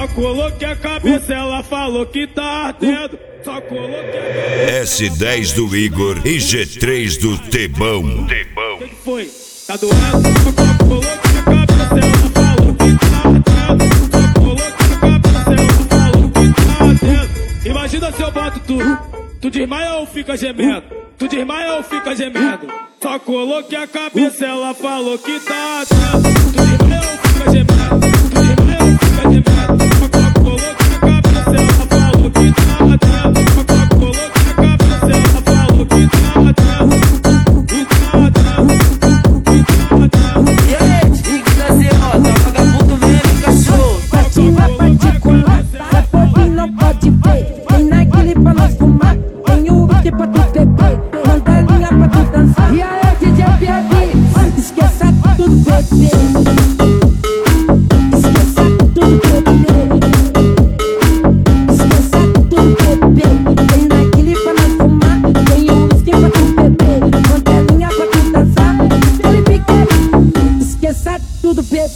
coloquei a cabeça, ela falou que tá ardendo. Só coloquei a cabeça. S10 do Igor e G3 do Tebão. O que foi? Tá doendo? Só coloquei a cabeça, ela falou que tá ardendo. Só coloquei a cabeça, ela falou que tá ardendo. Imagina se eu boto tu. Tu desmaia ou fica gemendo? Tu desmaia ou fica gemendo? Só coloquei a cabeça, ela falou que tá ardendo. Tu desmaia ou fica gemendo? Tu desmaia ou fica gemendo? Só coloquei a cabeça, ela falou que tá ardendo. Só coloquei a cabeça, ela falou que tá ardendo. Que tá ardendo. E aí, Rick da Zerota, vagabundo vem cachorro. Patinha particular, essa pode não pode ver. Tem naquele pra nós fumar, tem o whisky pra tu beber. Manda a linha pra tu dançar. E aí, DJ Piabi, esqueça tudo, bebê. Esqueça tudo, bebê. Esqueça tudo, bebê. Tem naquele pra nós fumar, tem o whisky pra tu beber. Manda a linha pra tu dançar. Felipe Quer, esqueça tudo, bebê.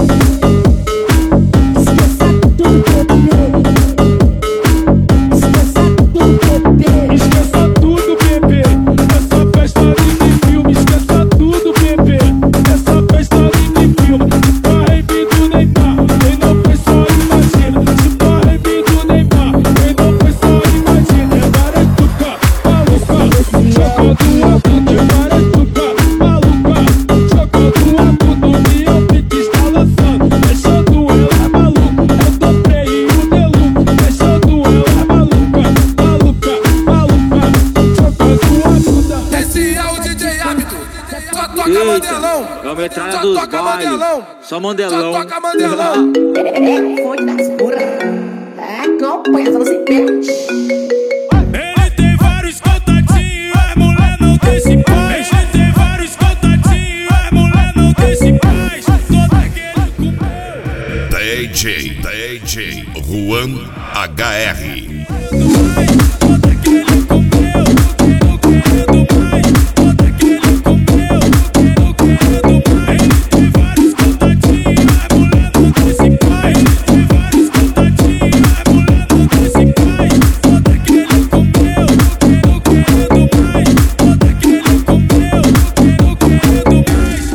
É o metralha dos bailes, só mandelão. Toca mandelão. Foi das porra. Acompanha, só você perde. Ele tem vários contatinhos, as mulher não deixa em paz. Ele tem vários contatinhos, as mulher não deixa em paz. Toda que ele comeu. DJ Juan HR. Toda que ele comeu, eu quero mais. Toda que ele comeu, eu quero mais. Ele tem vários contatinhos, as mulher não deixa em paz. Ele tem vários contatinhos, as mulher não deixa em paz. Toda que ele comeu, eu quero mais. Toda que ele comeu, eu quero mais.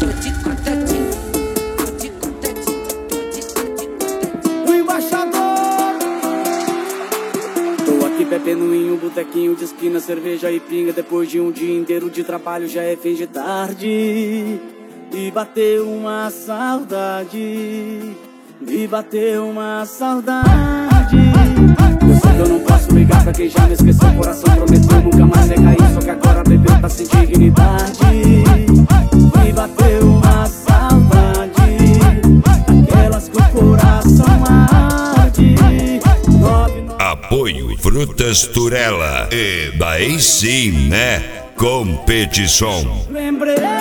O embaixador. Tô aqui bebendo em um botequinho de esquina, cerveja e pinga. Depois de um dia inteiro de trabalho já é fim de tarde. Me bateu uma saudade. Me bateu uma saudade. Eu sei que eu não posso ligar pra quem já me esqueceu. O coração prometeu nunca mais recair, só que agora bebeu tá sem dignidade. Me bateu uma saudade, aquelas que o coração arde. Apoio Frutas Turela. E daí sim, né? Competição. Lembrei